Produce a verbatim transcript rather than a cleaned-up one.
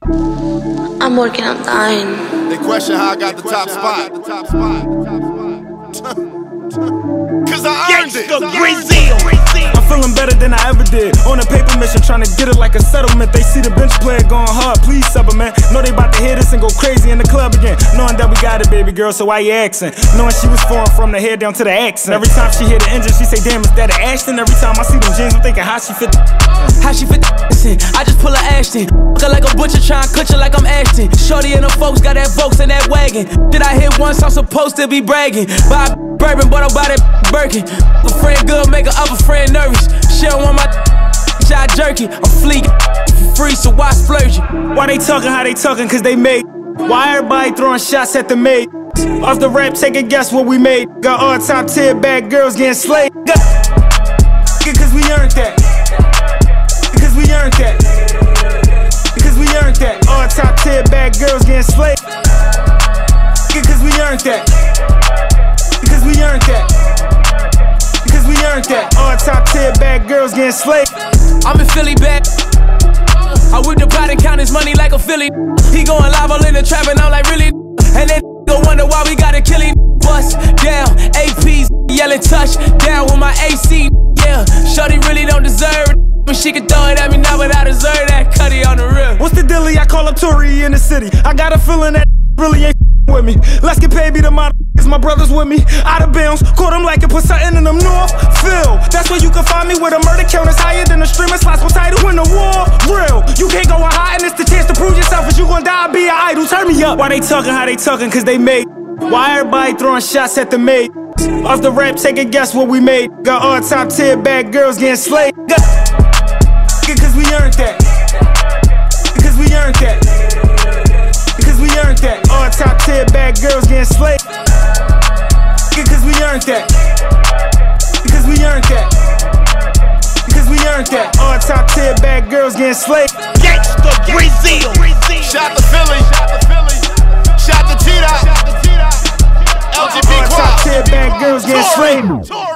I'm working on dying. They question how I got the top spot. Cause I earned it. Brazil. I'm feeling better than I ever did. On a paper mission, trying to get it like a settlement. They see the bench player going hard, please sub man. Know they about to hit us and go crazy in the club again. Knowing that we got it, baby girl, so why you asking? Knowing she was foreign from the head down to the accent. Every time she hit the engine, she say, damn, is that an Ashton? Every time I see them jeans, I'm thinking how she fit the How she fit the in. I just pull her Ashton. Fuck like a butcher, try and cut you like I'm Ashton. Shorty and her folks got that Volks in that wagon. Did I hit once, I'm supposed to be bragging. Buy bourbon, but I'm by that Birkin. A friend good, make a other friend nervous. She don't want my child jerky. I'm fleeking for free, so why splurge it? Why they talking how they talking, cause they made. Why everybody throwing shots at the maid? Off the rap, take a guess what we made. Got all top tier bad girls getting slayed. Cause we earned that. Because we earned that. Because we earned that. All top tier bad girls getting slayed. Because we earned that. Because we earned that. Because we earned that. All top tier bad girls getting slayed. I'm in Philly bad. I whip the pot and count his money like a Philly. He going live all in the trap and I'm like really. And then go wonder why we gotta kill him. Bust down, A Ps yelling touch down with my A C. Yeah, shorty really don't deserve it. But she can throw it at me now, but I deserve that cutty on the real. What's the dilly? I call up Tory in the city. I got a feeling that really ain't with me. Let's get paid, be the model. Cause my brother's with me. Out of bounds, caught him like it, put something in them north. Phil, that's where you can find me with a murder count that's higher than the streaming slots for title. Win the war, real. You can't go on high, and it's the chance to prove yourself. As you gon' die, be an idol. Turn me up. Why they talking how they talking? Cause they made. Why everybody throwing shots at the maid? Off the rap, take a guess what we made. Got all top tier bad girls getting slayed. Cause we earned that. Because we earned that. Because we earned that. All top tier bad girls getting slayed. Because we earned that. Because we earned that. Because we earned that. All top tier bad girls getting slayed. Gangsta Brazil. Shout to Philly. Shout to T-Dot. L G B All top tier bad girls getting slayed.